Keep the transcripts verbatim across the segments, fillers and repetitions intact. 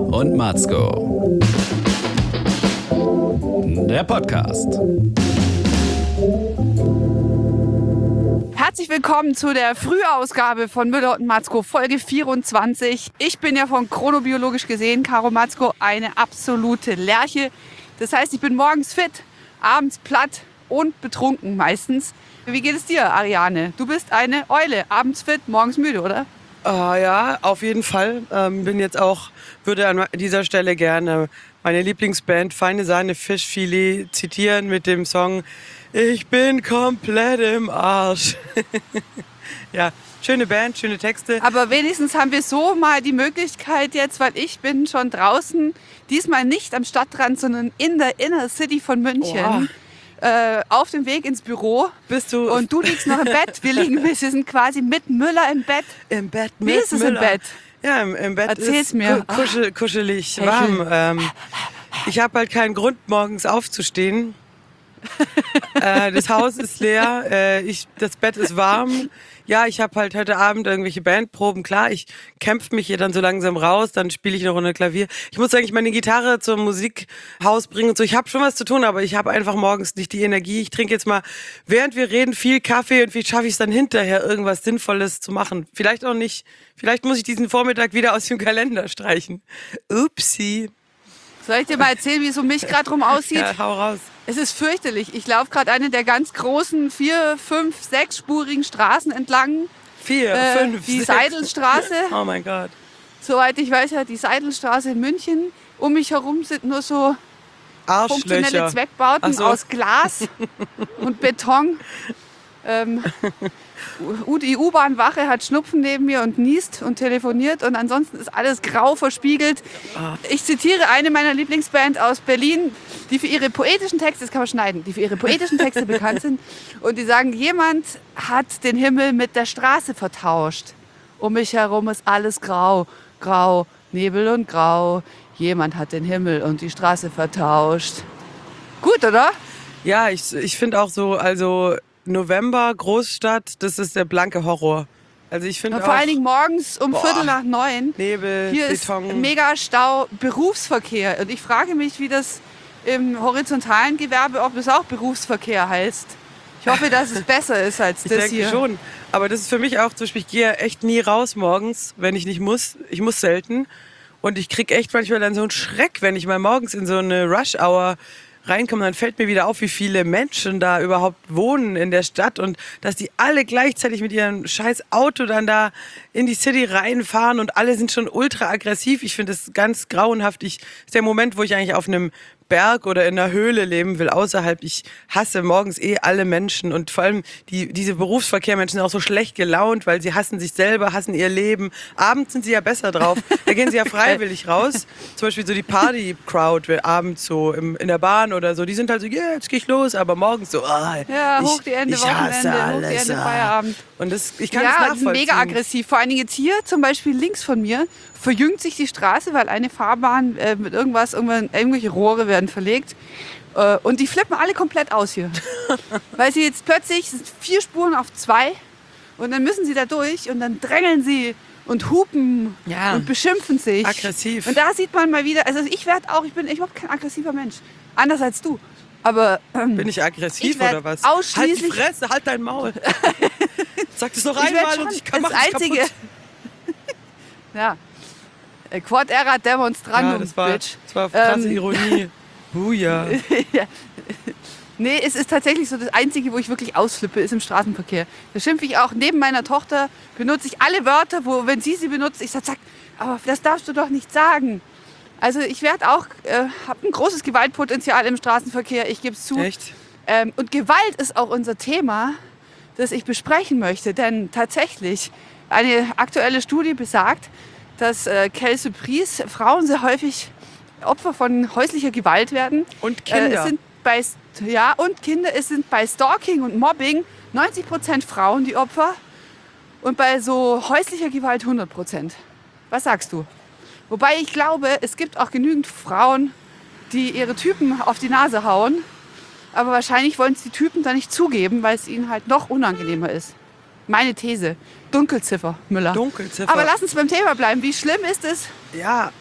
und Matzko. Der Podcast. Herzlich willkommen zu der Frühausgabe von Müller und Matzko, Folge vierundzwanzig. Ich bin ja von chronobiologisch gesehen, Caro Matzko, eine absolute Lerche. Das heißt, ich bin morgens fit, abends platt und betrunken meistens. Wie geht es dir, Ariane? Du bist eine Eule, abends fit, morgens müde, oder? Uh, ja, auf jeden Fall. Ähm, bin jetzt auch, würde an dieser Stelle gerne meine Lieblingsband Feine Sahne Fischfilet zitieren mit dem Song Ich bin komplett im Arsch. Ja, schöne Band, schöne Texte. Aber wenigstens haben wir so mal die Möglichkeit jetzt, weil ich bin schon draußen, diesmal nicht am Stadtrand, sondern in der Inner City von München. Äh, auf dem Weg ins Büro. Bist du? Und du liegst noch im Bett. Wir liegen, wir sind quasi mit Müller im Bett. Im Bett mit Wie ist es Müller. im Bett? Ja, im, im Bett Erzähl's ist mir. ku- kuschel, kuschelig, Hey, warm. schön. Ähm, ich habe halt keinen Grund, morgens aufzustehen. äh, das Haus ist leer, äh, ich, das Bett ist warm. Ja, ich habe halt heute Abend irgendwelche Bandproben. Klar, ich kämpfe mich hier dann so langsam raus, dann spiele ich eine Runde Klavier. Ich muss eigentlich meine Gitarre zum Musikhaus bringen und so. Ich habe schon was zu tun, aber ich habe einfach morgens nicht die Energie. Ich trinke jetzt mal, während wir reden, viel Kaffee und wie schaffe ich es dann hinterher, irgendwas Sinnvolles zu machen. Vielleicht auch nicht. Vielleicht muss ich diesen Vormittag wieder aus dem Kalender streichen. Upsi. Soll ich dir mal erzählen, wie es um mich gerade rum aussieht? Ja, hau raus. Es ist fürchterlich. Ich laufe gerade eine der ganz großen vier, fünf, sechsspurigen Straßen entlang. Vier, Äh, fünf, die sechs. Seidelstraße. Oh mein Gott. Soweit ich weiß, ja, die Seidelstraße in München. Um mich herum sind nur so funktionelle Arschlöcher. Zweckbauten Ach so. aus Glas und Beton. Ähm, U- die U-Bahn-Wache hat Schnupfen neben mir und niest und telefoniert und ansonsten ist alles grau verspiegelt. Ich zitiere eine meiner Lieblingsband aus Berlin, die für ihre poetischen Texte, das kann man schneiden, die für ihre poetischen Texte bekannt sind und die sagen, jemand hat den Himmel mit der Straße vertauscht. Um mich herum ist alles grau, grau, Nebel und grau. Jemand hat den Himmel und die Straße vertauscht. Gut, oder? Ja, ich, ich finde auch so, also November, Großstadt, das ist der blanke Horror. Also ich finde Und auch vor allen Dingen morgens um Boah. Viertel nach neun. Nebel, Hier Beton. ist mega Stau, Berufsverkehr. Und ich frage mich, wie das im horizontalen Gewerbe, ob es auch Berufsverkehr heißt. Ich hoffe, dass es besser ist als Ich das denke hier. schon. Aber das ist für mich auch zum Beispiel, ich gehe echt nie raus morgens, wenn ich nicht muss. Ich muss selten. Und ich kriege echt manchmal dann so einen Schreck, wenn ich mal morgens in so eine Rush-Hour reinkomme, dann fällt mir wieder auf, wie viele Menschen da überhaupt wohnen in der Stadt und dass die alle gleichzeitig mit ihrem scheiß Auto dann da in die City reinfahren und alle sind schon ultra aggressiv. Ich finde das ganz grauenhaft. Ich, das ist der Moment, wo ich eigentlich auf einem Berg oder in einer Höhle leben will, außerhalb. Ich hasse morgens eh alle Menschen und vor allem die, diese Berufsverkehrmenschen sind auch so schlecht gelaunt, weil sie hassen sich selber, hassen ihr Leben. Abends sind sie ja besser drauf. Da gehen sie ja freiwillig raus. Zum Beispiel so die Party-Crowd abends so im, in der Bahn oder so. Die sind halt so, ja, yeah, jetzt geh ich los. Aber morgens so, ah, Ja, hoch ich, die Ende ich hasse Wochenende, hoch die alles. Ende ah. Feierabend. Und das, ich kann Ja, es die sind nachvollziehen. mega aggressiv. Vor allen Dingen jetzt hier, zum Beispiel links von mir, verjüngt sich die Straße, weil eine Fahrbahn äh, mit irgendwas, irgendwann, irgendwelche Rohre werden verlegt. Äh, und die flippen alle komplett aus hier. Weil sie jetzt plötzlich, es sind vier Spuren auf zwei und dann müssen sie da durch und dann drängeln sie und hupen Ja. und beschimpfen sich. Aggressiv. Und da sieht man mal wieder, also ich werde auch, ich bin überhaupt kein aggressiver Mensch. Anders als du. Aber ähm, Bin ich aggressiv Ich werd oder was? ausschließlich- Halt die Fresse, halt dein Maul. Sag das noch Ich werd einmal schon und ich kann das mach's Einzige. kaputt. Ja. Äh, Quod erat demonstrandum, Ja, das war, Bitch. das war krasse Ähm, Ironie. Buja. Ja. Nee, es ist tatsächlich so, das Einzige, wo ich wirklich ausflippe, ist im Straßenverkehr. Da schimpfe ich auch, neben meiner Tochter benutze ich alle Wörter, wo, wenn sie sie benutzt, ich sage, sag, aber das darfst du doch nicht sagen. Also ich werde auch, äh, habe ein großes Gewaltpotenzial im Straßenverkehr, ich gebe es zu. Echt? Ähm, und Gewalt ist auch unser Thema, das ich besprechen möchte. Denn tatsächlich, eine aktuelle Studie besagt, dass äh, Quelle Surprise, Frauen sehr häufig Opfer von häuslicher Gewalt werden. Und Kinder. Äh, es sind bei, ja, und Kinder. Es sind bei Stalking und Mobbing neunzig Prozent Frauen die Opfer und bei so häuslicher Gewalt hundert Prozent. Was sagst du? Wobei ich glaube, es gibt auch genügend Frauen, die ihre Typen auf die Nase hauen. Aber wahrscheinlich wollen es die Typen dann nicht zugeben, weil es ihnen halt noch unangenehmer ist. Meine These. Dunkelziffer, Müller. Dunkelziffer. Aber lass uns beim Thema bleiben. Wie schlimm ist es, Ja,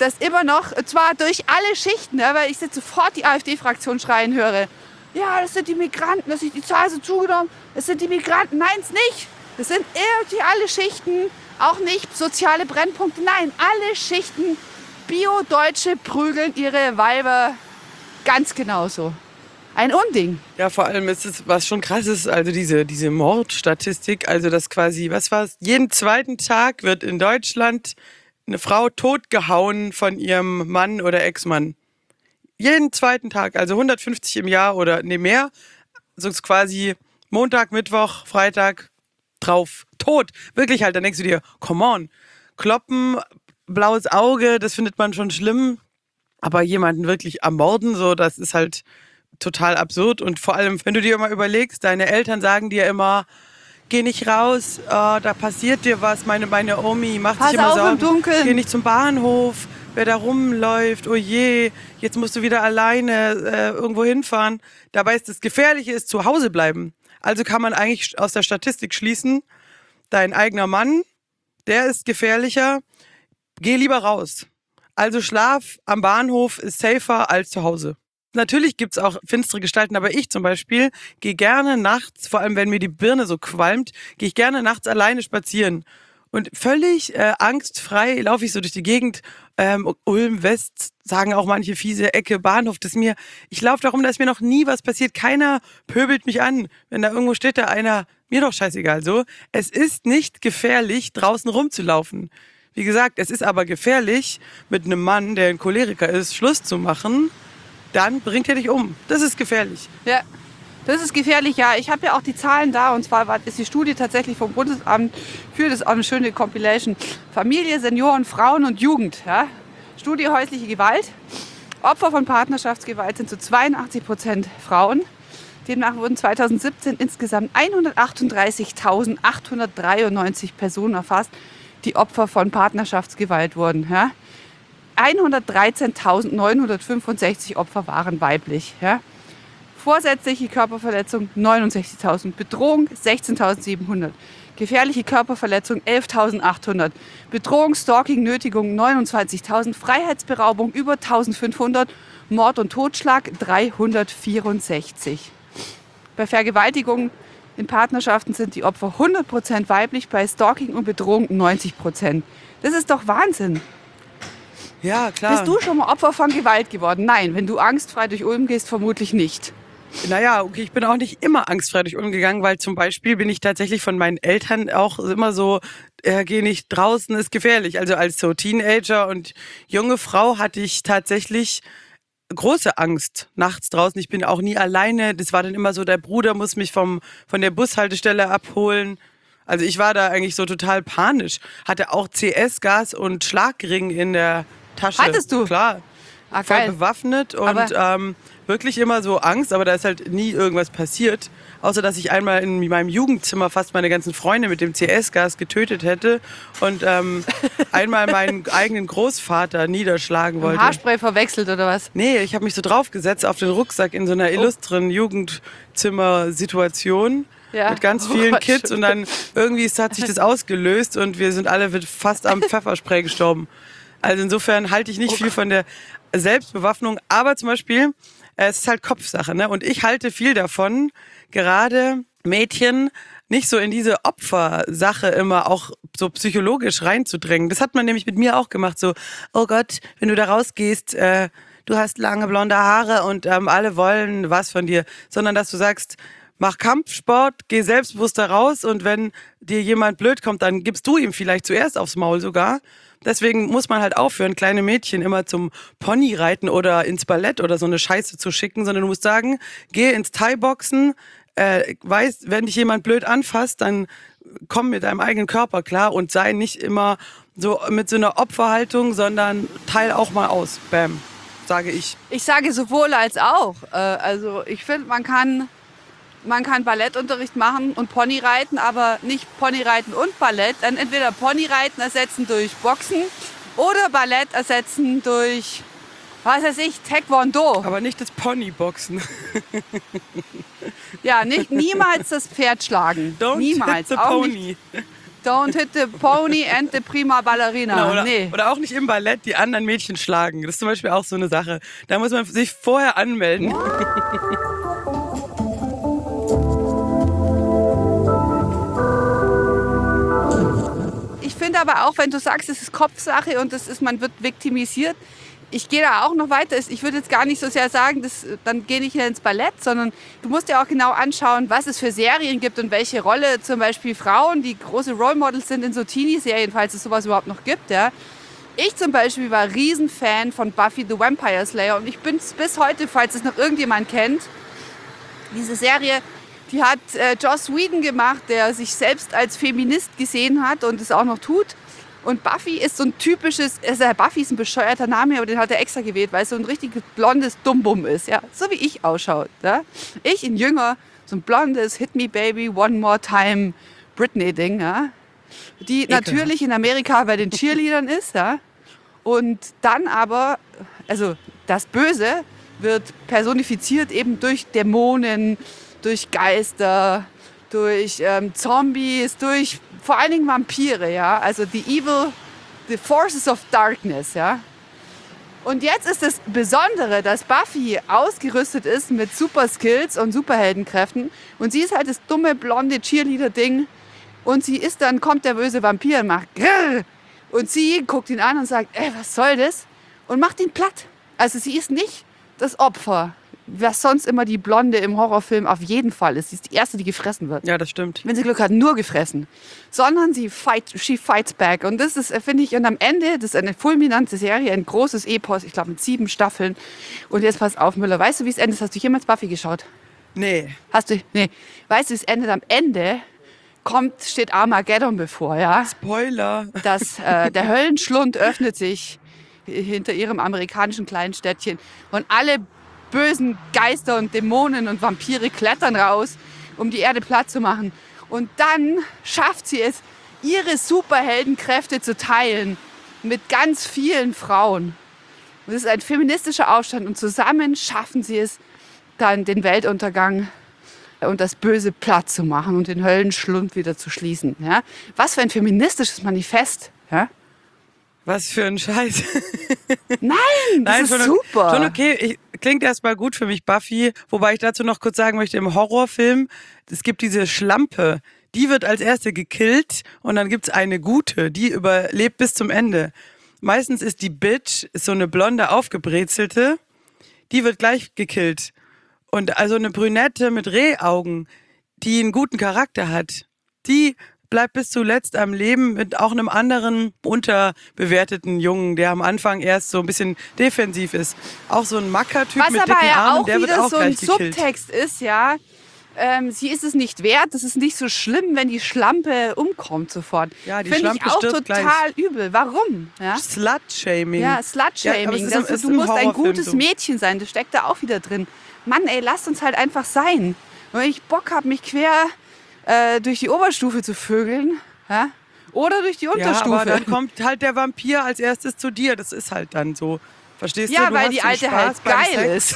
dass immer noch, zwar durch alle Schichten, ja, weil ich jetzt sofort die AfD-Fraktion schreien höre, ja, das sind die Migranten, das ist die Zahl so zugenommen, das sind die Migranten. Nein, es nicht. Das sind irgendwie alle Schichten, auch nicht soziale Brennpunkte. Nein, alle Schichten, Bio-Deutsche prügeln ihre Weiber ganz genauso. Ein Unding. Ja, vor allem ist es, was schon krass ist, also diese, diese Mordstatistik, also das quasi, was war's, jeden zweiten Tag wird in Deutschland eine Frau totgehauen von ihrem Mann oder Ex-Mann. Jeden zweiten Tag, also hundertfünfzig im Jahr oder nee, mehr, so ist quasi Montag, Mittwoch, Freitag drauf, tot. Wirklich halt, dann denkst du dir, come on, kloppen, blaues Auge, das findet man schon schlimm, aber jemanden wirklich ermorden, so, das ist halt total absurd. Und vor allem, wenn du dir mal überlegst, deine Eltern sagen dir immer, geh nicht raus, äh, da passiert dir was, meine, meine Omi macht Pass sich immer auf Sorgen. im Dunkeln. Geh nicht zum Bahnhof, wer da rumläuft, oh je, jetzt musst du wieder alleine äh, irgendwo hinfahren. Dabei ist das Gefährliche, ist zu Hause bleiben. Also kann man eigentlich aus der Statistik schließen, dein eigener Mann, der ist gefährlicher, geh lieber raus. Also Schlaf am Bahnhof ist safer als zu Hause. Natürlich gibt's auch finstere Gestalten, aber ich zum Beispiel gehe gerne nachts, vor allem wenn mir die Birne so qualmt, gehe ich gerne nachts alleine spazieren. Und völlig äh, angstfrei laufe ich so durch die Gegend. Ähm, Ulm West, sagen auch manche, fiese Ecke, Bahnhof. Das ist mir, ich laufe darum, da ist mir noch nie was passiert. Keiner pöbelt mich an. Wenn da irgendwo steht, da einer, mir doch scheißegal. So, es ist nicht gefährlich, draußen rumzulaufen. Wie gesagt, es ist aber gefährlich, mit einem Mann, der ein Choleriker ist, Schluss zu machen. Dann bringt er dich um. Das ist gefährlich. Ja, das ist gefährlich, ja. Ich habe ja auch die Zahlen da. Und zwar ist die Studie tatsächlich vom Bundesamt für das auch eine schöne Compilation. Familie, Senioren, Frauen und Jugend. Ja. Studie häusliche Gewalt. Opfer von Partnerschaftsgewalt sind zu zweiundachtzig Prozent Frauen. Demnach wurden zweitausendsiebzehn insgesamt hundertachtunddreißigtausendachthundertdreiundneunzig Personen erfasst, die Opfer von Partnerschaftsgewalt wurden. Ja. hundertdreizehntausendneunhundertfünfundsechzig Opfer waren weiblich. Ja. Vorsätzliche Körperverletzung neunundsechzigtausend, Bedrohung sechzehntausendsiebenhundert, gefährliche Körperverletzung elftausendachthundert, Bedrohung, Stalking, Nötigung neunundzwanzigtausend, Freiheitsberaubung über eintausendfünfhundert, Mord und Totschlag dreihundertvierundsechzig. Bei Vergewaltigung in Partnerschaften sind die Opfer hundert Prozent weiblich, bei Stalking und Bedrohung neunzig Prozent. Das ist doch Wahnsinn. Ja, klar. Bist du schon mal Opfer von Gewalt geworden? Nein, wenn du angstfrei durch Ulm gehst, vermutlich nicht. Naja, okay, ich bin auch nicht immer angstfrei durch Ulm gegangen, weil zum Beispiel bin ich tatsächlich von meinen Eltern auch immer so, äh, geh nicht draußen, ist gefährlich. Also als so Teenager und junge Frau hatte ich tatsächlich große Angst nachts draußen. Ich bin auch nie alleine. Das war dann immer so, der Bruder muss mich vom, von der Bushaltestelle abholen. Also ich war da eigentlich so total panisch. Hatte auch C S-Gas und Schlagring in der Tasche. Hattest du? Klar. Ah, Voll geil. bewaffnet und Aber ähm, wirklich immer so Angst, aber da ist halt nie irgendwas passiert. Außer, dass ich einmal in meinem Jugendzimmer fast meine ganzen Freunde mit dem C S-Gas getötet hätte und ähm, einmal meinen eigenen Großvater niederschlagen wollte. Haarspray verwechselt oder was? Nee, ich habe mich so draufgesetzt auf den Rucksack in so einer illustren Jugendzimmersituation. Ja. Mit ganz Oh vielen Gott, Kids und dann irgendwie hat sich das ausgelöst und wir sind alle fast am Pfefferspray gestorben. Also insofern halte ich nicht Oh viel von der Selbstbewaffnung, aber zum Beispiel, äh, es ist halt Kopfsache, ne? Und ich halte viel davon, gerade Mädchen nicht so in diese Opfersache immer auch so psychologisch reinzudrängen. Das hat man nämlich mit mir auch gemacht, so, oh Gott, wenn du da rausgehst, äh, du hast lange blonde Haare und ähm, alle wollen was von dir, sondern dass du sagst, mach Kampfsport, geh selbstbewusst da raus und wenn dir jemand blöd kommt, dann gibst du ihm vielleicht zuerst aufs Maul sogar. Deswegen muss man halt aufhören, kleine Mädchen immer zum Ponyreiten oder ins Ballett oder so eine Scheiße zu schicken, sondern du musst sagen, geh ins Thai-Boxen, äh, weiß, wenn dich jemand blöd anfasst, dann komm mit deinem eigenen Körper klar und sei nicht immer so mit so einer Opferhaltung, sondern teil auch mal aus. Bam, sage ich. Ich sage sowohl als auch. Äh, also ich finde, man kann, man kann Ballettunterricht machen und Ponyreiten, aber nicht Ponyreiten und Ballett. Dann entweder Ponyreiten ersetzen durch Boxen oder Ballett ersetzen durch, was weiß ich, Taekwondo. Aber nicht das Ponyboxen. Ja, nicht, niemals das Pferd schlagen. Don't niemals. hit the Auch pony. nicht, Don't hit the pony and the prima ballerina. Genau, oder, nee. oder auch nicht im Ballett die anderen Mädchen schlagen. Das ist zum Beispiel auch so eine Sache. Da muss man sich vorher anmelden. Ich finde aber auch, wenn du sagst, es ist Kopfsache und das ist, man wird viktimisiert, ich gehe da auch noch weiter. Ich würde jetzt gar nicht so sehr sagen, das, dann gehe ich ins Ballett, sondern du musst dir auch genau anschauen, was es für Serien gibt und welche Rolle zum Beispiel Frauen, die große Role Models sind in so Teenie-Serien, falls es sowas überhaupt noch gibt. Ja. Ich zum Beispiel war Riesenfan von Buffy the Vampire Slayer und ich bin es bis heute, falls es noch irgendjemand kennt, diese Serie, die hat äh, Joss Whedon gemacht, der sich selbst als Feminist gesehen hat und es auch noch tut. Und Buffy ist so ein typisches, also Buffy ist ein bescheuerter Name, aber den hat er extra gewählt, weil es so ein richtiges blondes Dumbum ist, ja, so wie ich ausschaue. Ja? Ich in jünger, so ein blondes Hit Me Baby, One More Time Britney-Ding, ja? Die Ekelhaft. Natürlich in Amerika bei den Cheerleadern ist, ja? Und dann aber, also das Böse wird personifiziert eben durch Dämonen, durch Geister, durch ähm, Zombies, durch vor allen Dingen Vampire, ja, also die Evil, the Forces of Darkness, ja. Und jetzt ist das Besondere, dass Buffy ausgerüstet ist mit Super Skills und Superheldenkräften und sie ist halt das dumme, blonde Cheerleader-Ding und sie ist dann, kommt der böse Vampir und macht Grrr und sie guckt ihn an und sagt, ey, was soll das? Und macht ihn platt. Also sie ist nicht das Opfer, was sonst immer die Blonde im Horrorfilm auf jeden Fall ist. Sie ist die Erste, die gefressen wird. Ja, das stimmt. Wenn sie Glück hat, nur gefressen. Sondern sie fight, she fights back. Und das ist, finde ich, und am Ende, das ist eine fulminante Serie, ein großes Epos, ich glaube mit sieben Staffeln. Und jetzt pass auf, Müller, weißt du, wie es endet? Hast du jemals Buffy geschaut? Nee. Hast du? Nee. Weißt du, wie es endet? Am Ende kommt, steht Armageddon bevor, ja? Spoiler. Das, äh, der Höllenschlund öffnet sich hinter ihrem amerikanischen kleinen Städtchen. Und alle bösen Geister und Dämonen und Vampire klettern raus, um die Erde platt zu machen. Und dann schafft sie es, ihre Superheldenkräfte zu teilen mit ganz vielen Frauen. Und es ist ein feministischer Aufstand und zusammen schaffen sie es, dann den Weltuntergang und das Böse platt zu machen und den Höllenschlund wieder zu schließen. Ja? Was für ein feministisches Manifest. Ja? Was für ein Scheiß. Nein, das Nein, ist schon, super. Schon okay. Ich, klingt erstmal gut für mich, Buffy. Wobei ich dazu noch kurz sagen möchte, im Horrorfilm, es gibt diese Schlampe, die wird als erste gekillt und dann gibt's eine gute, die überlebt bis zum Ende. Meistens ist die Bitch, ist so eine blonde, aufgebrezelte, die wird gleich gekillt. Und also eine Brünette mit Rehaugen, die einen guten Charakter hat, die bleibt bis zuletzt am Leben mit auch einem anderen unterbewerteten Jungen, der am Anfang erst so ein bisschen defensiv ist. Auch so ein Macker-Typ Was mit aber dicken ja Armen, auch der wird wieder auch so ein gleich gekillt. Subtext ist, ja, ähm, sie ist es nicht wert, das ist nicht so schlimm, wenn die Schlampe umkommt sofort. Ja, die Finde ich Schlampe auch stirbt total übel. Warum? Ja, Slut-Shaming. ja Ja, aber Slut-Shaming. es ist Das- im- es ist du im musst ein Horrorfilm gutes so. Mädchen sein, das steckt da auch wieder drin. Mann, ey, lasst uns halt einfach sein. Wenn ich Bock habe, mich quer äh, durch die Oberstufe zu vögeln, ja, oder durch die Ja, Unterstufe. aber dann kommt halt der Vampir als erstes zu dir. Das ist halt dann so. Verstehst ja, du? Du weil hast die den Alte Spaß halt beim geil Sex, ist.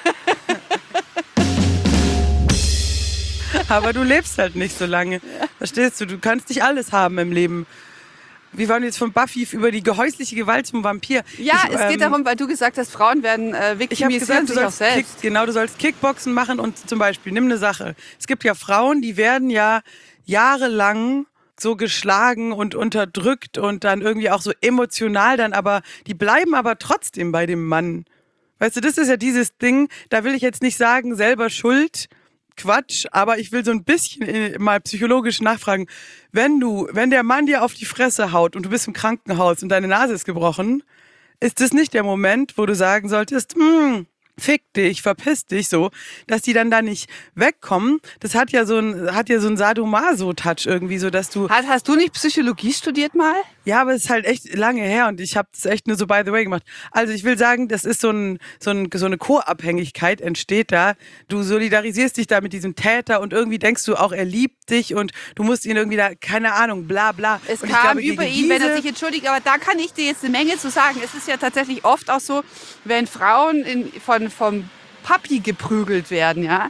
aber du lebst halt nicht so lange. Verstehst du? Du kannst nicht alles haben im Leben. Wir waren jetzt von Buffy über die gehäusliche Gewalt zum Vampir. Ja, ich, es geht ähm, darum, weil du gesagt hast, Frauen werden äh, Ich habe viktimisieren gesagt, du sich auch sollst selbst. Kick, genau, du sollst Kickboxen machen und zum Beispiel, nimm eine Sache. Es gibt ja Frauen, die werden ja jahrelang so geschlagen und unterdrückt und dann irgendwie auch so emotional dann, aber die bleiben aber trotzdem bei dem Mann. Weißt du, das ist ja dieses Ding, da will ich jetzt nicht sagen, selber schuld, Quatsch, aber ich will so ein bisschen äh, mal psychologisch nachfragen. Wenn du, wenn der Mann dir auf die Fresse haut und du bist im Krankenhaus und deine Nase ist gebrochen, ist das nicht der Moment, wo du sagen solltest, hm, fick dich, verpiss dich, so, dass die dann da nicht wegkommen. Das hat ja so ein, hat ja so ein Sadomaso-Touch irgendwie, so dass du, Hast, hast du nicht Psychologie studiert mal? ja, aber es ist halt echt lange her und ich habe das echt nur so by the way gemacht. Also ich will sagen, das ist so, ein, so, ein, so eine Co-Abhängigkeit entsteht da. Du solidarisierst dich da mit diesem Täter und irgendwie denkst du auch, er liebt dich und du musst ihn irgendwie da, keine Ahnung, bla bla. Es und ich kam glaube, über gegen ihn, wenn er diese- sich entschuldigt. Aber da kann ich dir jetzt eine Menge zu sagen. Es ist ja tatsächlich oft auch so, wenn Frauen in, von, vom Papi geprügelt werden, ja.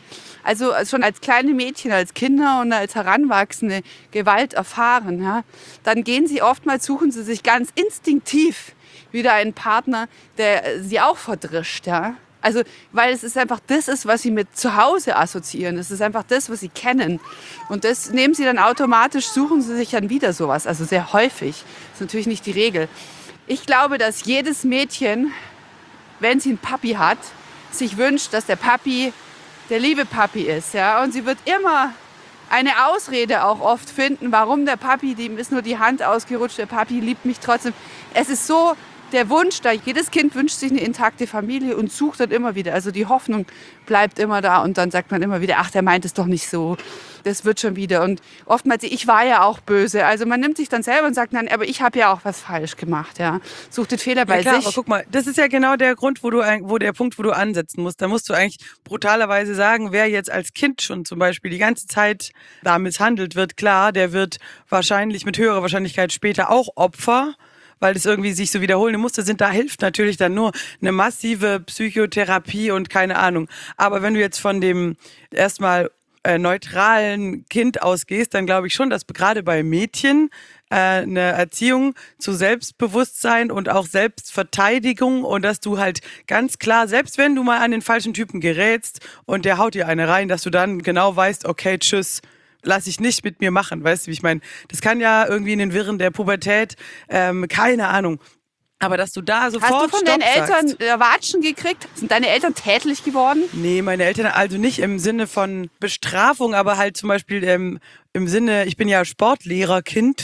also schon als kleine Mädchen, als Kinder und als Heranwachsende Gewalt erfahren, ja, dann gehen sie oftmals, suchen sie sich ganz instinktiv wieder einen Partner, der sie auch verdrischt. Ja. Also, weil es ist einfach das ist, was sie mit zu Hause assoziieren. Es ist einfach das, was sie kennen. Und das nehmen sie dann automatisch, suchen sie sich dann wieder sowas. Also sehr häufig. Das ist natürlich nicht die Regel. Ich glaube, dass jedes Mädchen, wenn sie einen Papi hat, sich wünscht, dass der Papi der liebe Papi ist. Ja? Und sie wird immer eine Ausrede auch oft finden, warum der Papi, dem ist nur die Hand ausgerutscht, der Papi liebt mich trotzdem. Es ist so der Wunsch da. Jedes Kind wünscht sich eine intakte Familie und sucht dann immer wieder. Also die Hoffnung bleibt immer da und dann sagt man immer wieder, ach, der meint es doch nicht so. Das wird schon wieder. Und oftmals, ich war ja auch böse. Also man nimmt sich dann selber und sagt, nein, aber ich habe ja auch was falsch gemacht. Ja. Sucht den Fehler bei ja, klar, sich. Aber guck mal, das ist ja genau der Grund, wo du, wo der Punkt, wo du ansetzen musst. Da musst du eigentlich brutalerweise sagen, wer jetzt als Kind schon zum Beispiel die ganze Zeit da misshandelt wird, klar, der wird wahrscheinlich mit höherer Wahrscheinlichkeit später auch Opfer, weil das irgendwie sich so wiederholen musste, sind, da hilft natürlich dann nur eine massive Psychotherapie und keine Ahnung. Aber wenn du jetzt von dem erstmal äh, neutralen Kind ausgehst, dann glaube ich schon, dass gerade bei Mädchen äh, eine Erziehung zu Selbstbewusstsein und auch Selbstverteidigung und dass du halt ganz klar, selbst wenn du mal an den falschen Typen gerätst und der haut dir eine rein, dass du dann genau weißt, okay, tschüss, lass ich nicht mit mir machen, weißt du, wie ich meine? Das kann ja irgendwie in den Wirren der Pubertät, ähm, keine Ahnung. Aber dass du da sofort Hast du von Stopp deinen Eltern sagst. äh, Watschen gekriegt? Sind deine Eltern tätlich geworden? Nee, meine Eltern, also nicht im Sinne von Bestrafung, aber halt zum Beispiel ähm, im Sinne, ich bin ja Sportlehrerkind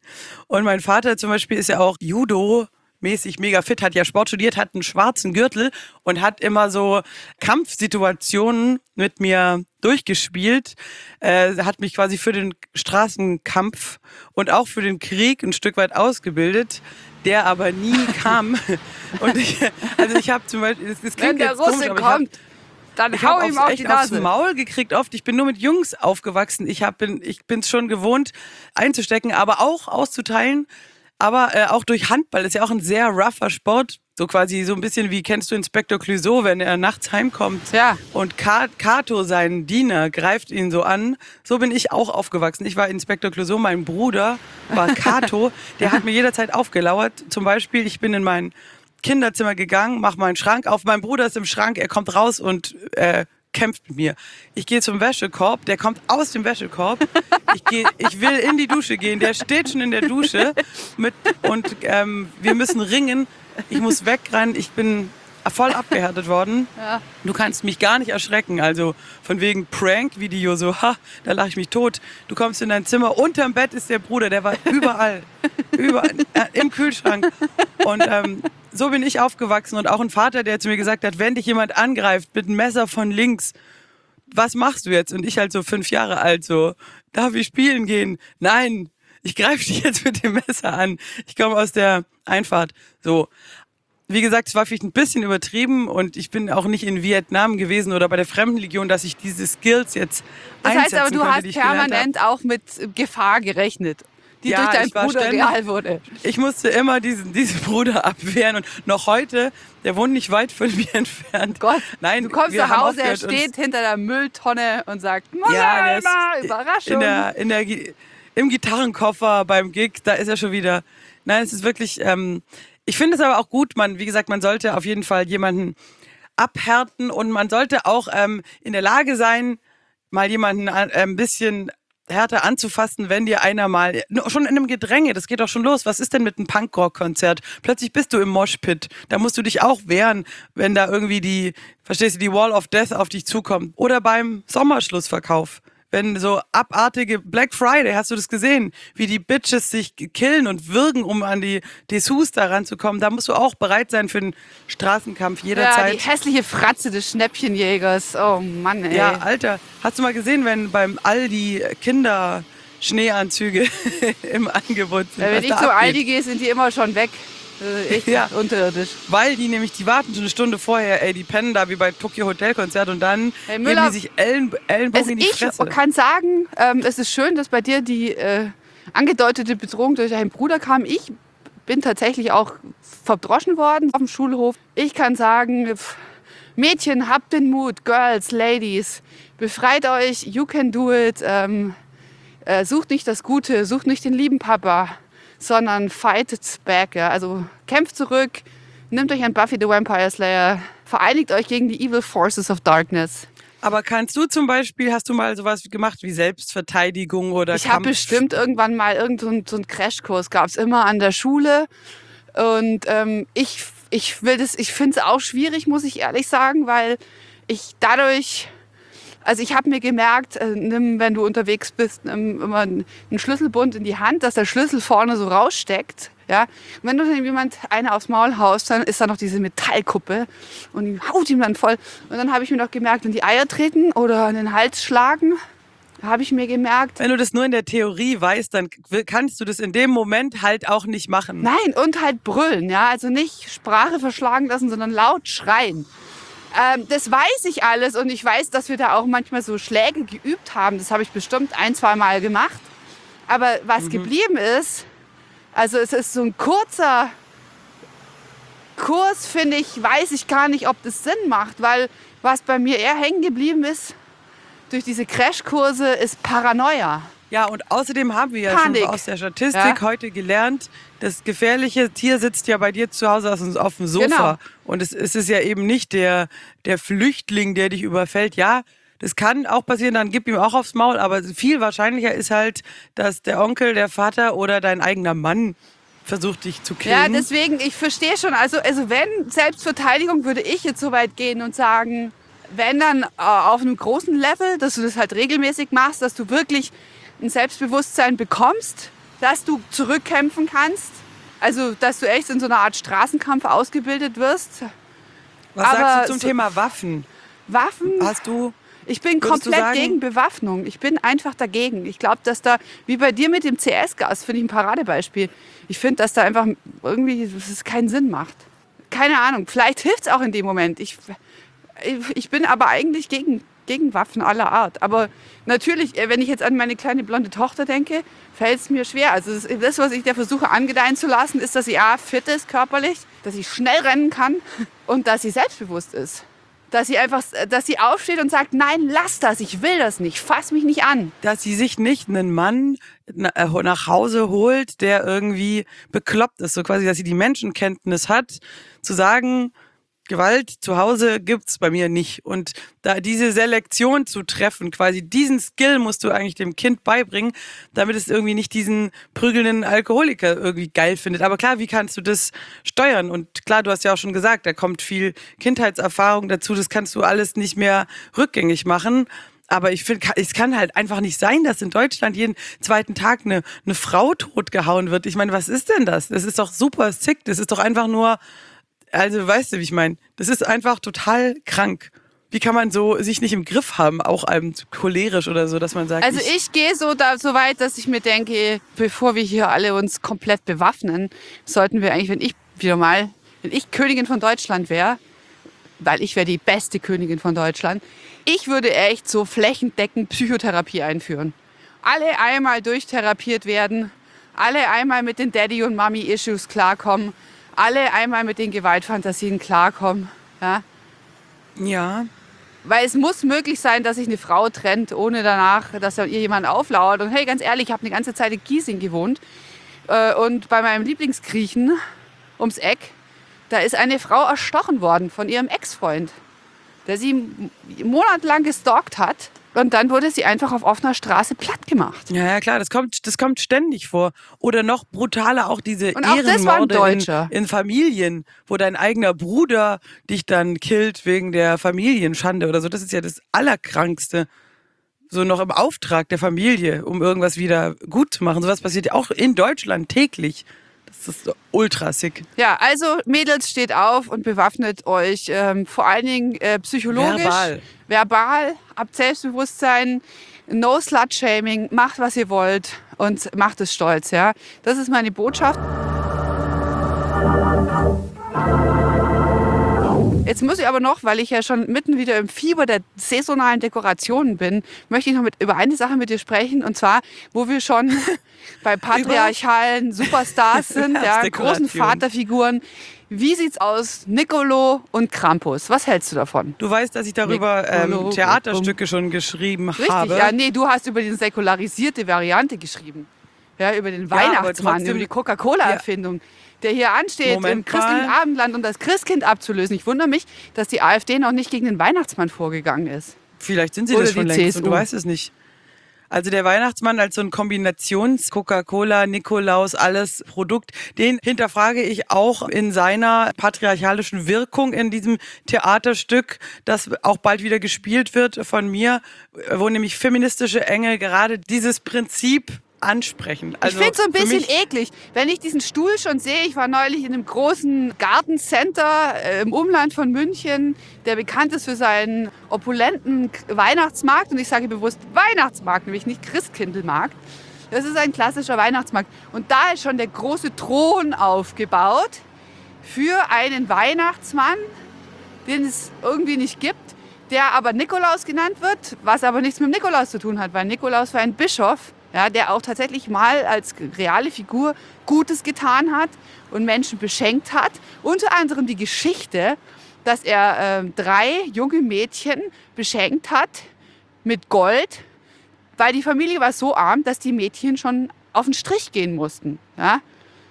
und mein Vater zum Beispiel ist ja auch Judo mäßig mega fit, hat ja Sport studiert, hat einen schwarzen Gürtel und hat immer so Kampfsituationen mit mir durchgespielt, äh, hat mich quasi für den Straßenkampf und auch für den Krieg ein Stück weit ausgebildet, der aber nie kam. Und ich, also ich habe zum Beispiel, das, das klingt Wenn der jetzt komisch, Russe aber kommt, dann ich hau habe ihm hab auf echt die aufs Nase. Maul gekriegt oft. Ich bin nur mit Jungs aufgewachsen. Ich hab, bin ich bin's schon gewohnt einzustecken, aber auch auszuteilen. Aber äh, auch durch Handball ist ja auch ein sehr rougher Sport. So quasi so ein bisschen wie, kennst du Inspektor Clouseau, wenn er nachts heimkommt Ja. und Ka- Kato, sein Diener, greift ihn so an. So bin ich auch aufgewachsen. Ich war Inspektor Clouseau, mein Bruder war Kato. Der hat mir jederzeit aufgelauert. Zum Beispiel, ich bin in mein Kinderzimmer gegangen, mach meinen Schrank auf. Mein Bruder ist im Schrank, er kommt raus und äh, kämpft mit mir. Ich gehe zum Wäschekorb, der kommt aus dem Wäschekorb. Ich, geh, ich will in die Dusche gehen, der steht schon in der Dusche mit, und ähm, wir müssen ringen. Ich muss wegrennen, ich bin voll abgehärtet worden. Ja. Du kannst mich gar nicht erschrecken, also von wegen Prank-Video, so, ha, da lache ich mich tot. Du kommst in dein Zimmer, unterm Bett ist der Bruder, der war überall, überall äh, im Kühlschrank. Und ähm, so bin ich aufgewachsen und auch ein Vater, der zu mir gesagt hat, wenn dich jemand angreift mit einem Messer von links, was machst du jetzt? Und ich halt so fünf Jahre alt, so, darf ich spielen gehen? Nein, ich greife dich jetzt mit dem Messer an. Ich komme aus der Einfahrt, so. Wie gesagt, es war vielleicht ein bisschen übertrieben und ich bin auch nicht in Vietnam gewesen oder bei der Fremdenlegion, dass ich diese Skills jetzt Das einsetzen heißt aber, du konnte, hast die ich gelernt habe. permanent auch mit Gefahr gerechnet, die Ja, durch deinen ich war Bruder ständig- real wurde. Ich musste immer diesen, diesen Bruder abwehren und noch heute, der wohnt nicht weit von mir entfernt. Gott, Nein, du kommst wir nach haben Hause, er aufgehört, uns- steht hinter der Mülltonne und sagt, Ja, der Mama, ist Überraschung. in der, in der, Gi- im Gitarrenkoffer beim Gig, da ist er schon wieder. Nein, es ist wirklich, ähm, ich finde es aber auch gut, man, wie gesagt, man sollte auf jeden Fall jemanden abhärten und man sollte auch ähm, in der Lage sein, mal jemanden äh, ein bisschen härter anzufassen, wenn dir einer mal, schon in einem Gedränge, das geht doch schon los, was ist denn mit einem Punkrock-Konzert? Plötzlich bist du im Moshpit, da musst du dich auch wehren, wenn da irgendwie die, verstehst du, die Wall of Death auf dich zukommt. Oder beim Sommerschlussverkauf. Wenn so abartige Black Friday, hast du das gesehen, wie die Bitches sich killen und würgen, um an die Dessous da ranzukommen. Da musst du auch bereit sein für einen Straßenkampf ja, jederzeit. die hässliche Fratze des Schnäppchenjägers. Oh Mann, ey. Ja, Alter, hast du mal gesehen, wenn beim Aldi Kinder Schneeanzüge im Angebot sind? Weil wenn was ich da zu abgeht? Aldi gehe, sind die immer schon weg. Äh, echt Ja. unterirdisch. Weil die nämlich, die warten schon eine Stunde vorher, ey, die pennen da wie bei Tokyo Hotel Konzert und dann Hey, geben Müller, die sich Ellen, Ellenbogen Also in die ich Fresse. kann sagen, ähm, es ist schön, dass bei dir die äh, angedeutete Bedrohung durch deinen Bruder kam. Ich bin tatsächlich auch verdroschen worden auf dem Schulhof. Ich kann sagen, pff, Mädchen, habt den Mut, Girls, Ladies, befreit euch, you can do it. Ähm, äh, sucht nicht das Gute, sucht nicht den lieben Papa, sondern fight it back. Ja? Also kämpft zurück, nehmt euch ein Buffy the Vampire Slayer, vereinigt euch gegen die Evil Forces of Darkness. Aber kannst du zum Beispiel, hast du mal sowas gemacht wie Selbstverteidigung oder Ich habe Kampf? bestimmt irgendwann mal irgendeinen so einen Crashkurs, gab es immer an der Schule. Und ähm, ich, ich will das, ich finde es auch schwierig, muss ich ehrlich sagen, weil ich dadurch, also ich habe mir gemerkt, äh, nimm, wenn du unterwegs bist, nimm immer einen Schlüsselbund in die Hand, dass der Schlüssel vorne so raussteckt. Ja? Und wenn du dann jemand eine aufs Maul haust, dann ist da noch diese Metallkuppe und die haut ihm dann voll. Und dann habe ich mir noch gemerkt, in die Eier treten oder an den Hals schlagen, habe ich mir gemerkt. Wenn du das nur in der Theorie weißt, dann kannst du das in dem Moment halt auch nicht machen. Nein, und halt brüllen, ja, also nicht Sprache verschlagen lassen, sondern laut schreien. Ähm, das weiß ich alles und ich weiß, dass wir da auch manchmal so Schläge geübt haben. Das habe ich bestimmt ein, zwei Mal gemacht. Aber was mhm. geblieben ist, also es ist so ein kurzer Kurs, finde ich, weiß ich gar nicht, ob das Sinn macht, weil was bei mir eher hängen geblieben ist durch diese Crashkurse ist Paranoia. Ja, und außerdem haben wir ja Panik. schon aus der Statistik Ja. heute gelernt, das gefährliche Tier sitzt ja bei dir zu Hause auf dem Sofa. Genau. Und es, es ist ja eben nicht der, der Flüchtling, der dich überfällt. Ja, das kann auch passieren, dann gib ihm auch aufs Maul. Aber viel wahrscheinlicher ist halt, dass der Onkel, der Vater oder dein eigener Mann versucht, dich zu killen. Ja, deswegen, ich verstehe schon, also, also wenn Selbstverteidigung, würde ich jetzt so weit gehen und sagen, wenn dann äh, auf einem großen Level, dass du das halt regelmäßig machst, dass du wirklich ein Selbstbewusstsein bekommst, dass du zurückkämpfen kannst, also dass du echt in so einer Art Straßenkampf ausgebildet wirst. Was Aber sagst du zum so- Thema Waffen? Waffen, Hast du... ich bin würdest du komplett sagen- gegen Bewaffnung. Ich bin einfach dagegen. Ich glaube, dass da, wie bei dir mit dem C S-Gas, finde ich ein Paradebeispiel. Ich finde, dass da einfach irgendwie dass es keinen Sinn macht. Keine Ahnung, vielleicht hilft es auch in dem Moment. Ich, ich bin aber eigentlich gegen, gegen Waffen aller Art. Aber natürlich, wenn ich jetzt an meine kleine blonde Tochter denke, fällt es mir schwer. Also das, das, was ich der versuche angedeihen zu lassen, ist, dass sie A, fit ist körperlich, dass sie schnell rennen kann und dass sie selbstbewusst ist. Dass sie einfach, dass sie aufsteht und sagt, nein, lass das, ich will das nicht, fass mich nicht an. Dass sie sich nicht einen Mann na- äh, nach Hause holt, der irgendwie bekloppt ist. So quasi, dass sie die Menschenkenntnis hat, zu sagen, Gewalt zu Hause gibt's bei mir nicht. Und da diese Selektion zu treffen, quasi diesen Skill musst du eigentlich dem Kind beibringen, damit es irgendwie nicht diesen prügelnden Alkoholiker irgendwie geil findet. Aber klar, wie kannst du das steuern? Und klar, du hast ja auch schon gesagt, da kommt viel Kindheitserfahrung dazu, das kannst du alles nicht mehr rückgängig machen. Aber ich finde, es kann halt einfach nicht sein, dass in Deutschland jeden zweiten Tag eine, eine Frau totgehauen wird. Ich meine, was ist denn das? Das ist doch super sick. Das ist doch einfach nur... Also weißt du, wie ich meine? Das ist einfach total krank. Wie kann man so sich nicht im Griff haben, auch einem cholerisch oder so, dass man sagt... Also ich gehe so, da, so weit, dass ich mir denke, bevor wir hier alle uns komplett bewaffnen, sollten wir eigentlich, wenn ich wieder mal, wenn ich Königin von Deutschland wäre, weil ich wäre die beste Königin von Deutschland, ich würde echt so flächendeckend Psychotherapie einführen. Alle einmal durchtherapiert werden, alle einmal mit den Daddy- und Mami-Issues klarkommen, alle einmal mit den Gewaltfantasien klarkommen. Ja? Ja, Weil es muss möglich sein, dass sich eine Frau trennt, ohne danach, dass ihr jemand auflauert. Und hey, ganz ehrlich, ich habe eine ganze Zeit in Giesing gewohnt. Äh, und bei meinem Lieblingsgriechen ums Eck, da ist eine Frau erstochen worden von ihrem Ex-Freund, der sie monatelang gestalkt hat. Und dann wurde sie einfach auf offener Straße platt gemacht. ja, ja klar, das kommt, das kommt ständig vor. Oder noch brutaler auch diese Und auch das war ein Ehrenmorde Deutscher. in, in Familien, wo dein eigener Bruder dich dann killt wegen der Familienschande oder so. Das ist ja das Allerkrankste. So noch im Auftrag der Familie, um irgendwas wieder gut zu machen. Sowas passiert ja auch in Deutschland täglich. Das ist so ultra sick. Ja, also Mädels, steht auf und bewaffnet euch. Ähm, vor allen Dingen äh, psychologisch, Verbal. verbal, habt Selbstbewusstsein, no Slut-Shaming, macht, was ihr wollt und macht es stolz. Ja? Das ist meine Botschaft. Jetzt muss ich aber noch, weil ich ja schon mitten wieder im Fieber der saisonalen Dekorationen bin, möchte ich noch mit, über eine Sache mit dir sprechen. Und zwar, wo wir schon bei patriarchalen Superstars sind, ja, großen Herbstdekoration. Vaterfiguren. Wie sieht's aus, Nicolo und Krampus? Was hältst du davon? Du weißt, dass ich darüber Nicolo, ähm, Theaterstücke schon geschrieben Richtig, habe. ja, nee, du hast über die säkularisierte Variante geschrieben. Ja, über den Ja, aber Weihnachtsmann, trotzdem- über die Coca-Cola-Erfindung, der hier ansteht, Moment im christlichen mal. Abendland und das Christkind abzulösen. Ich wundere mich, dass die AfD noch nicht gegen den Weihnachtsmann vorgegangen ist. Vielleicht sind sie Oder das schon die längst und du C S U. weißt es nicht. Also der Weihnachtsmann als so ein Kombinations-Coca-Cola, Nikolaus, alles Produkt, den hinterfrage ich auch in seiner patriarchalischen Wirkung in diesem Theaterstück, das auch bald wieder gespielt wird von mir, wo nämlich feministische Engel gerade dieses Prinzip ansprechen. Also ich finde es so ein für bisschen mich- eklig, wenn ich diesen Stuhl schon sehe. Ich war neulich in einem großen Gartencenter äh, im Umland von München, der bekannt ist für seinen opulenten K- Weihnachtsmarkt. Und ich sage bewusst Weihnachtsmarkt, nämlich nicht Christkindlmarkt. Das ist ein klassischer Weihnachtsmarkt. Und da ist schon der große Thron aufgebaut für einen Weihnachtsmann, den es irgendwie nicht gibt, der aber Nikolaus genannt wird, was aber nichts mit dem Nikolaus zu tun hat, weil Nikolaus war ein Bischof, ja, der auch tatsächlich mal als reale Figur Gutes getan hat und Menschen beschenkt hat. Unter anderem die Geschichte, dass er äh, drei junge Mädchen beschenkt hat mit Gold, weil die Familie war so arm, dass die Mädchen schon auf den Strich gehen mussten. Ja?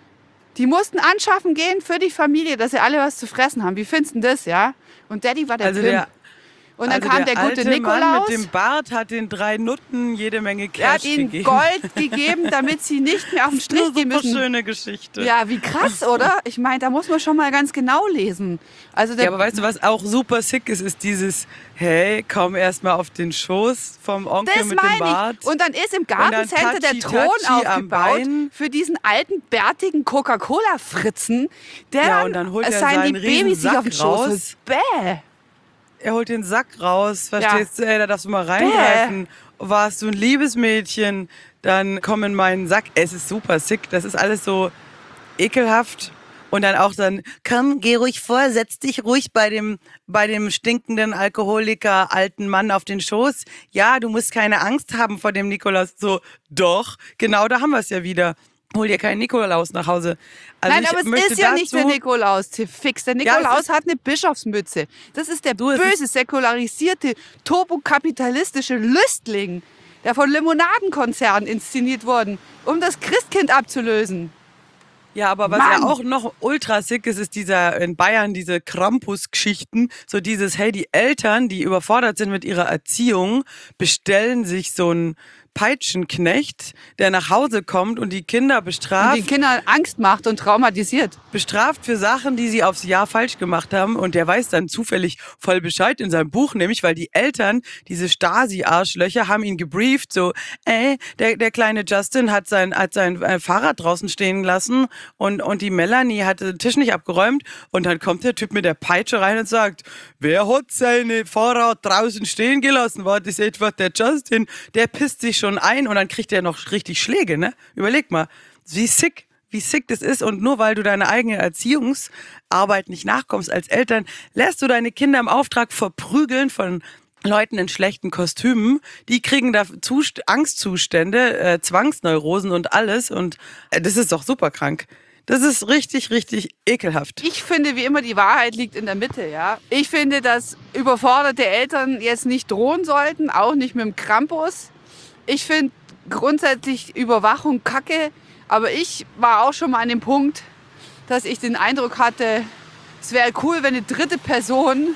Die mussten anschaffen gehen für die Familie, dass sie alle was zu fressen haben. Wie findest du das, ja? Und Daddy war der Also Pimp. der, Und dann also kam der, der gute alte Nikolaus. Mann mit dem Bart hat den drei Nutten jede Menge Er hat Cash ihnen gegeben. Gold gegeben, damit sie nicht mehr auf den Strich Eine gehen super müssen. schöne Geschichte. Ja, wie krass, oder? Ich meine, da muss man schon mal ganz genau lesen. Also der, Ja, aber weißt du, was auch super sick ist, ist dieses, hey, komm erst mal auf den Schoß vom Onkel das mit dem meine Bart. ich. Und dann ist im dann Gartencenter der Tatschi, Thron Tatschi am aufgebaut Bein. für diesen alten, bärtigen Coca-Cola-Fritzen, der Ja, dann, und dann holt es er seien seinen die Babys sich Riesensack auf den Schoß. raus. Bäh. Er holt den Sack raus, verstehst du? Ey, da darfst du mal reingreifen. Warst du ein Liebesmädchen, dann komm in meinen Sack. Es ist super sick, das ist alles so ekelhaft. Und dann auch dann, komm, geh ruhig vor, setz dich ruhig bei dem, bei dem stinkenden Alkoholiker, alten Mann auf den Schoß. Ja, du musst keine Angst haben vor dem Nikolaus. So, doch, genau da haben wir es ja wieder. Hol dir keinen Nikolaus nach Hause. Also Nein, ich aber es möchte ist ja dazu, nicht der Nikolaus, Fix. Der Ja, Nikolaus es ist- hat eine Bischofsmütze. Das ist der Du, es böse, säkularisierte, turbokapitalistische Lüstling, der von Limonadenkonzernen inszeniert worden, um das Christkind abzulösen. Ja, aber was Mann. ja auch noch ultra sick ist, ist dieser in Bayern diese Krampus-Geschichten. So dieses, hey, die Eltern, die überfordert sind mit ihrer Erziehung, bestellen sich so einen Peitschenknecht, der nach Hause kommt und die Kinder Und bestraft. den Kindern Angst macht und traumatisiert. bestraft für Sachen, die sie aufs Jahr falsch gemacht haben. Und der weiß dann zufällig voll Bescheid in seinem Buch, nämlich weil die Eltern, diese Stasi-Arschlöcher, haben ihn gebrieft, so, ey, der, der kleine Justin hat sein, hat sein äh, Fahrrad draußen stehen lassen und, und die Melanie hat den Tisch nicht abgeräumt. Und dann kommt der Typ mit der Peitsche rein und sagt, wer hat seine Fahrrad draußen stehen gelassen? War das etwa der Justin? Der pisst sich schon ein und dann kriegt er noch richtig Schläge, ne? Überleg mal, wie sick. Wie sick das ist und nur weil du deiner eigenen Erziehungsarbeit nicht nachkommst als Eltern, lässt du deine Kinder im Auftrag verprügeln von Leuten in schlechten Kostümen. Die kriegen da Zust- Angstzustände, äh, Zwangsneurosen und alles und äh, das ist doch super krank. Das ist richtig, richtig ekelhaft. Ich finde, wie immer, die Wahrheit liegt in der Mitte, ja. Ich finde, dass überforderte Eltern jetzt nicht drohen sollten, auch nicht mit dem Krampus. Ich finde grundsätzlich Überwachung kacke, aber ich war auch schon mal an dem Punkt, dass ich den Eindruck hatte, es wäre cool, wenn eine dritte Person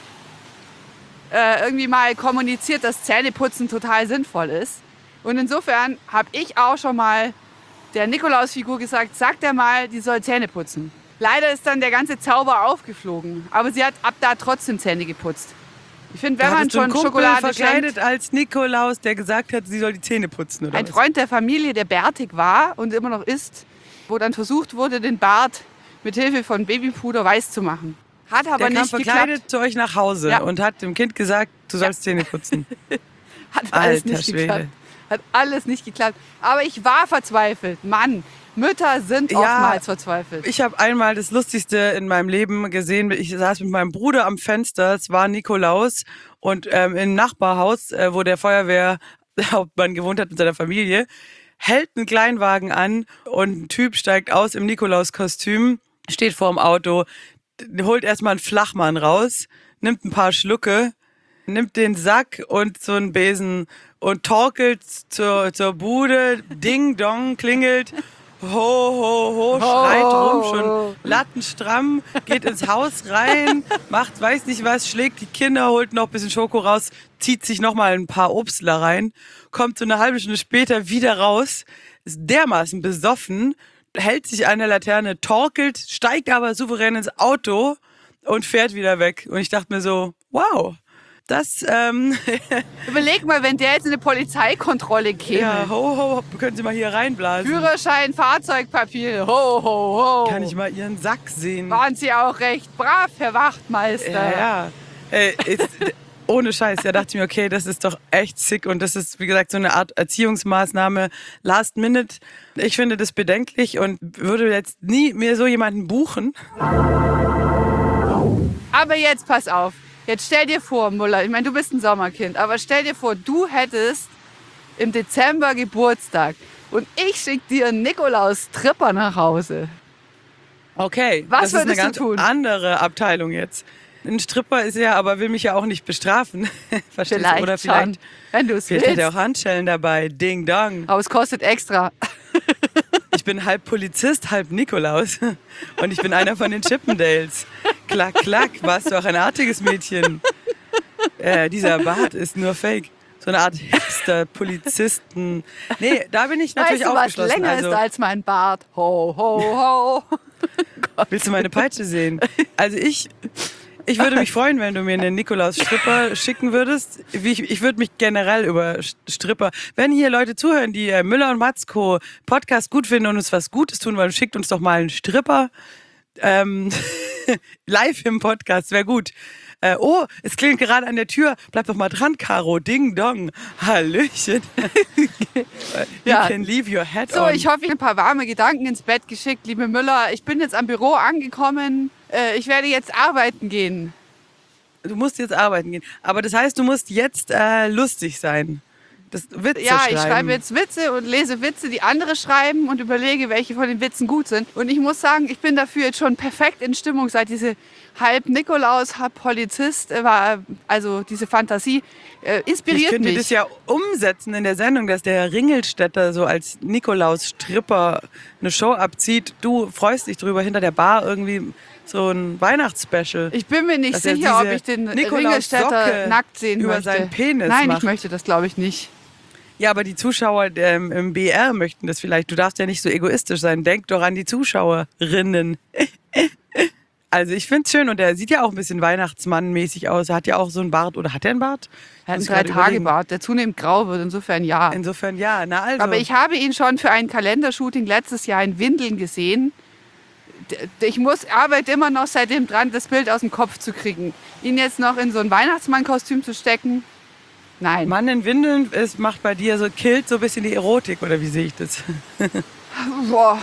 äh, irgendwie mal kommuniziert, dass Zähneputzen total sinnvoll ist. Und insofern habe ich auch schon mal der Nikolausfigur gesagt, sag der mal, die soll Zähne putzen. Leider ist dann der ganze Zauber aufgeflogen, aber sie hat ab da trotzdem Zähne geputzt. Ich finde, wenn Da man hattest du einen schon Kumpel Schokolade verkleidet schenkt, als Nikolaus, der gesagt hat, sie soll die Zähne putzen, oder ein was? Freund der Familie, der bärtig war und immer noch ist, wo dann versucht wurde, den Bart mit Hilfe von Babypuder weiß zu machen. Hat aber Der kam nicht verkleidet geklappt. zu euch nach Hause Ja. und hat dem Kind gesagt, du sollst Zähne putzen. Hat alles Alter nicht Schwede. geklappt. Hat alles nicht geklappt. Aber ich war verzweifelt. Mann, Mütter sind Ja, oftmals verzweifelt. Ich habe einmal das Lustigste in meinem Leben gesehen. Ich saß mit meinem Bruder am Fenster, es war Nikolaus und ähm, im Nachbarhaus, äh, wo der Feuerwehrhauptmann gewohnt hat mit seiner Familie, hält einen Kleinwagen an und ein Typ steigt aus im Nikolauskostüm, steht vorm Auto, holt erstmal einen Flachmann raus, nimmt ein paar Schlucke, nimmt den Sack und so einen Besen und torkelt zur, zur Bude, Ding Dong, klingelt, ho, ho, ho, schreit rum, schon lattenstramm, geht ins Haus rein, macht weiß nicht was, schlägt die Kinder, holt noch ein bisschen Schoko raus, zieht sich nochmal ein paar Obstler rein, kommt so eine halbe Stunde später wieder raus, ist dermaßen besoffen, hält sich an der Laterne, torkelt, steigt aber souverän ins Auto und fährt wieder weg. Und ich dachte mir so, wow, das, ähm... Überleg mal, wenn der jetzt in eine Polizeikontrolle käme. ja, ho, ho, können Sie mal hier reinblasen. Führerschein, Fahrzeugpapier, ho, ho, ho. Kann ich mal Ihren Sack sehen? Waren Sie auch recht brav, Herr Wachtmeister. Ja, ja. Ey, ist, ohne Scheiß, da dachte ich mir, okay, das ist doch echt sick und das ist, wie gesagt, so eine Art Erziehungsmaßnahme, last minute. Ich finde das bedenklich und würde jetzt nie mir so jemanden buchen. Aber jetzt pass auf, jetzt stell dir vor, Muller, ich meine, du bist ein Sommerkind, aber stell dir vor, du hättest im Dezember Geburtstag und ich schick dir einen Nikolaus-Tripper nach Hause. Okay, Was das ist eine würdest du ganz tun? andere Abteilung jetzt. Ein Stripper ist ja, aber will mich ja auch nicht bestrafen. Verstehst Vielleicht, du? Oder schon, vielleicht, wenn du es vielleicht hat willst. er auch Handschellen dabei. Ding dong. Aber es kostet extra. Ich bin halb Polizist, halb Nikolaus. Und ich bin einer von den Chippendales. Klack, klack, warst du auch ein artiges Mädchen. Äh, dieser Bart ist nur fake. So eine Art Hipster-Polizisten. Nee, da bin ich natürlich Weißt du, was aufgeschlossen. länger Also, ist als mein Bart? Ho, ho, ho. willst du meine Peitsche sehen? Also ich... Ich würde mich freuen, wenn du mir einen Nikolaus-Stripper schicken würdest. Ich, ich würde mich generell über Stripper... Wenn hier Leute zuhören, die äh, Müller und Matzko Podcast gut finden und uns was Gutes tun wollen, schickt uns doch mal einen Stripper. Ähm, live im Podcast, wäre gut. Äh, oh, es klingelt gerade an der Tür. Bleib doch mal dran, Caro. Ding dong. Hallöchen. You Ja. can leave your hat So, on. ich hoffe, ich habe ein paar warme Gedanken ins Bett geschickt, liebe Müller. Ich bin jetzt am Büro angekommen. Äh, ich werde jetzt arbeiten gehen. Du musst jetzt arbeiten gehen. Aber das heißt, du musst jetzt äh, lustig sein. Das Witze Ja, schreiben. ich schreibe jetzt Witze und lese Witze, die andere schreiben und überlege, welche von den Witzen gut sind. Und ich muss sagen, ich bin dafür jetzt schon perfekt in Stimmung, seit diese halb Nikolaus, halb Polizist äh, war, also diese Fantasie äh, Ich inspiriert könnte mich. das ja umsetzen in der Sendung, dass der Ringelstädter so als Nikolaus-Stripper eine Show abzieht. Du freust dich drüber, hinter der Bar irgendwie so ein Weihnachtsspecial. Ich bin mir nicht dass er sicher, ob diese ich den Nikolaus-Socke Ringelstädter nackt sehen über möchte. seinen Penis Nein, macht. ich möchte das, glaube ich, nicht. Ja, aber die Zuschauer ähm, im B R möchten das vielleicht. Du darfst ja nicht so egoistisch sein. Denk doch an die Zuschauerinnen. Also ich finde es schön und er sieht ja auch ein bisschen Weihnachtsmann-mäßig aus. Er hat ja auch so einen Bart. Oder hat er einen Bart? Er hat Muss einen ich gerade überlegen. Drei-Tage-Bart, der zunehmend grau wird, insofern ja. Insofern ja, na also. Aber ich habe ihn schon für ein Kalendershooting letztes Jahr in Windeln gesehen. D- Ich muss arbeite immer noch seitdem dran, das Bild aus dem Kopf zu kriegen. Ihn jetzt noch in so ein Weihnachtsmann-Kostüm zu stecken, nein. Mann in Windeln, es macht bei dir so, killt so ein bisschen die Erotik, oder wie sehe ich das? Boah.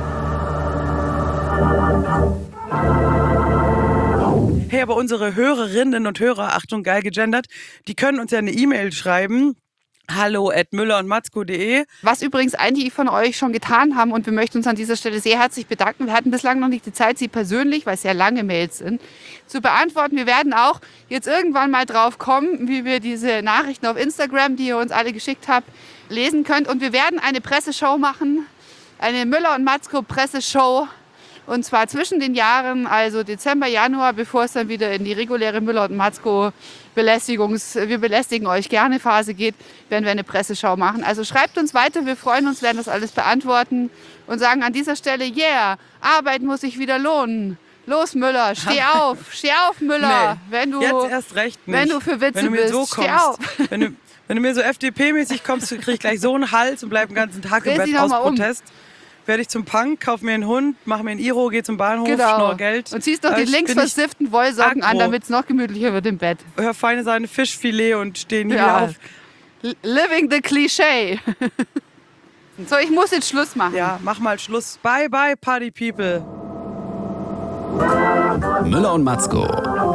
Hey, aber unsere Hörerinnen und Hörer, Achtung, geil gegendert, die können uns ja eine E-Mail schreiben. hallo at müller und matzko punkt de. Was übrigens einige von euch schon getan haben und wir möchten uns an dieser Stelle sehr herzlich bedanken. Wir hatten bislang noch nicht die Zeit, sie persönlich, weil es sehr lange Mails sind, zu beantworten. Wir werden auch jetzt irgendwann mal drauf kommen, wie wir diese Nachrichten auf Instagram, die ihr uns alle geschickt habt, lesen könnt. Und wir werden eine Presseshow machen, eine Müller und Matzko Presseshow. Und zwar zwischen den Jahren, also Dezember, Januar, bevor es dann wieder in die reguläre Müller und Matzko Belästigungs, wir belästigen euch gerne Phase geht, werden wir eine Presseschau machen. Also schreibt uns weiter, wir freuen uns, werden das alles beantworten und sagen an dieser Stelle, yeah, Arbeit muss sich wieder lohnen. Los Müller, steh auf, steh auf Müller, Nee, wenn du, jetzt erst recht nicht. wenn du für Witze wenn du mir bist, so steh kommst, auf. Wenn du, wenn du mir so F D P-mäßig kommst, krieg ich gleich so einen Hals und bleib den ganzen Tag im Dreh Bett dich noch aus mal um. Protest. Werde ich zum Punk, kauf mir einen Hund, mach mir ein Iro, geh zum Bahnhof, Genau. schnorr Geld. Und ziehst doch Aber die ich links bin nicht- versifften Wollsocken an, aggro. damit es noch gemütlicher wird im Bett. Hör feine Seine Fischfilet und steh nie Ja. wieder auf. L- Living the Cliché. So, ich muss jetzt Schluss machen. Ja, mach mal Schluss. Bye, bye, Party People. Müller und Matzko.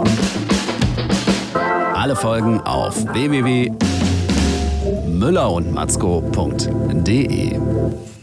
Alle Folgen auf w w w punkt müller und matzko punkt de.